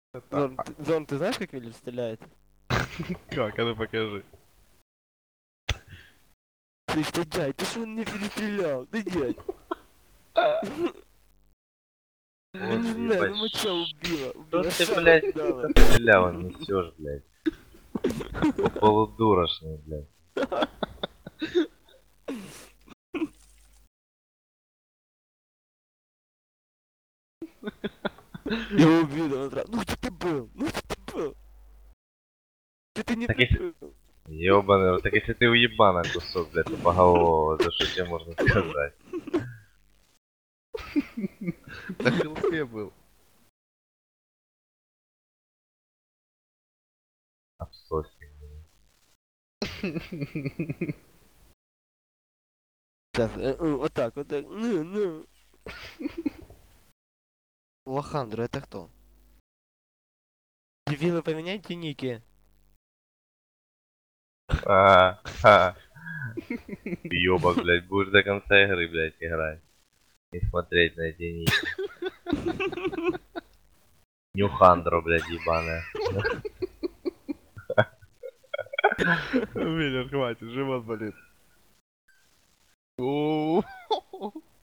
Зон, ты знаешь, как Миллер стреляет? Как? А ну покажи. Слышь, ты дядь, ты что он не перестрелял? Ты дядь. Ну Вот, не знаю, ебать. ну моча убила. Что Убила, ты, шару блядь, отдала. сука, стрелял, несешь, блядь. Полудурочный, блядь. Я убил, он сразу. Ну где ты был? Ну где ты был? Где ты не Так если... прикрыл? Ёбаный рот, так если ты уебана кусок, блядь, тупоголового, за что тебе можно сказать? На хелпе был. Обсосик. Сейчас, вот так, вот так. Ну. Лохандра, это кто? Дебилы, поменяйте ники. Ты ёбак, блядь, будешь до конца игры, блядь, играть. И смотреть на эти ники. Нюхандро, блядь, ебаная. Миллер, хватит, живот болит. О,